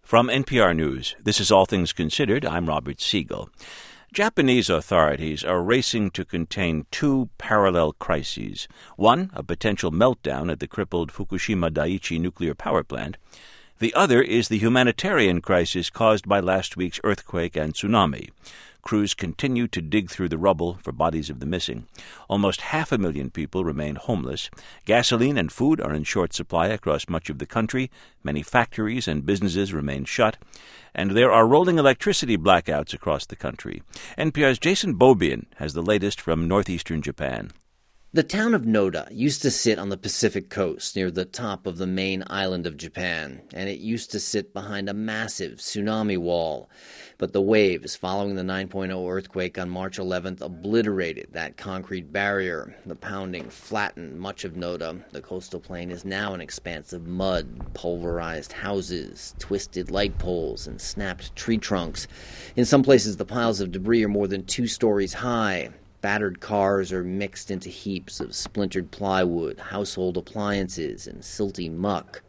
From NPR News, this is All Things Considered. I'm Robert Siegel. Japanese authorities are racing to contain two parallel crises. One, a potential meltdown at the crippled Fukushima Daiichi nuclear power plant. The other is the humanitarian crisis caused by last week's earthquake and tsunami. Crews continue to dig through the rubble for bodies of the missing. Almost 500,000 people remain homeless. Gasoline and food are in short supply across much of the country. Many factories and businesses remain shut. And there are rolling electricity blackouts across the country. NPR's Jason Beaubien has the latest from northeastern Japan. The town of Noda used to sit on the Pacific coast near the top of the main island of Japan, and it used to sit behind a massive tsunami wall. But the waves following the 9.0 earthquake on March 11th obliterated that concrete barrier. The pounding flattened much of Noda. The coastal plain is now an expanse of mud, pulverized houses, twisted light poles, and snapped tree trunks. In some places, the piles of debris are more than 2 stories high. Battered cars are mixed into heaps of splintered plywood, household appliances, and silty muck.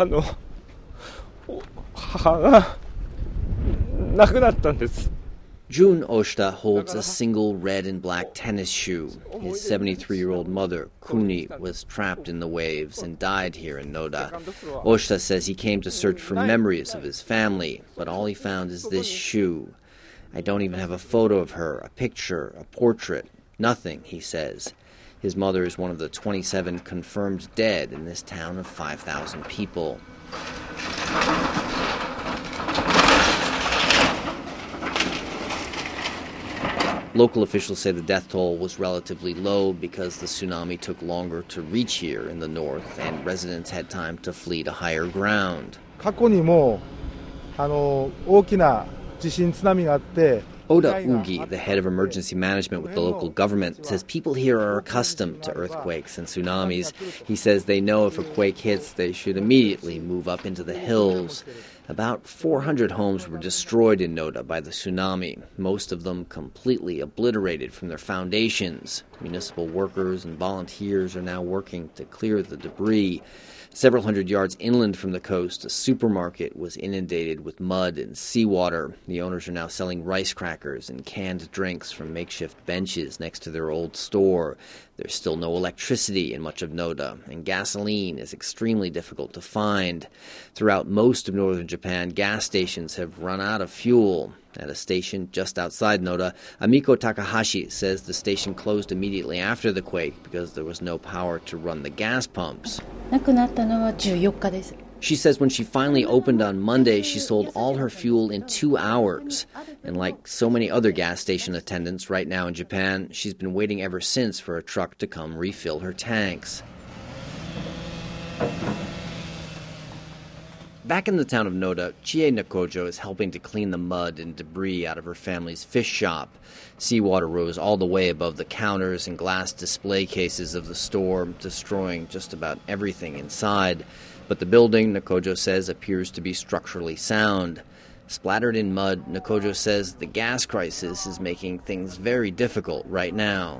Jun Oshita holds a single red and black tennis shoe. His 73-year-old mother, Kuni, was trapped in the waves and died here in Noda. Oshita says he came to search for memories of his family, but all he found is this shoe. I don't even have a photo of her, a picture, a portrait. Nothing, he says. His mother is one of the 27 confirmed dead in this town of 5,000 people. Local officials say the death toll was relatively low because the tsunami took longer to reach here in the north and residents had time to flee to higher ground. Oda Ugi, the head of emergency management with the local government, says people here are accustomed to earthquakes and tsunamis. He says they know if a quake hits, they should immediately move up into the hills. About 400 homes were destroyed in Noda by the tsunami, most of them completely obliterated from their foundations. Municipal workers and volunteers are now working to clear the debris. Several hundred yards inland from the coast, a supermarket was inundated with mud and seawater. The owners are now selling rice crackers and canned drinks from makeshift benches next to their old store. There's still no electricity in much of Noda, and gasoline is extremely difficult to find. Throughout most of northern Japan, gas stations have run out of fuel. At a station just outside Noda, Amiko Takahashi says the station closed immediately after the quake because there was no power to run the gas pumps. She says when she finally opened on Monday, she sold all her fuel in 2 hours. And like so many other gas station attendants right now in Japan, she's been waiting ever since for a truck to come refill her tanks. Back in the town of Noda, Chie Nakojo is helping to clean the mud and debris out of her family's fish shop. Seawater rose all the way above the counters and glass display cases of the store, destroying just about everything inside. But the building, Nakojo says, appears to be structurally sound. Splattered in mud, Nakojo says the gas crisis is making things very difficult right now.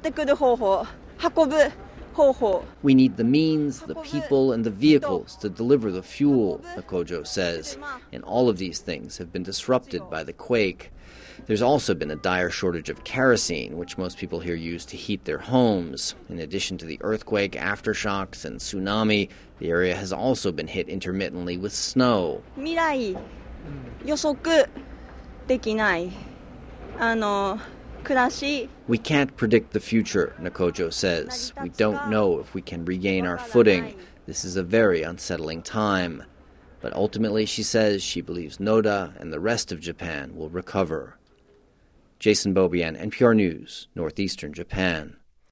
We need the means, the people, and the vehicles to deliver the fuel, Nakojo says, and all of these things have been disrupted by the quake. There's also been a dire shortage of kerosene, which most people here use to heat their homes. In addition to the earthquake, aftershocks, and tsunami, the area has also been hit intermittently with snow. We can't predict the future, Nakojo says. We don't know if we can regain our footing. This is a very unsettling time. But ultimately, she says, she believes Noda and the rest of Japan will recover. Jason Beaubien, NPR News, Northeastern Japan.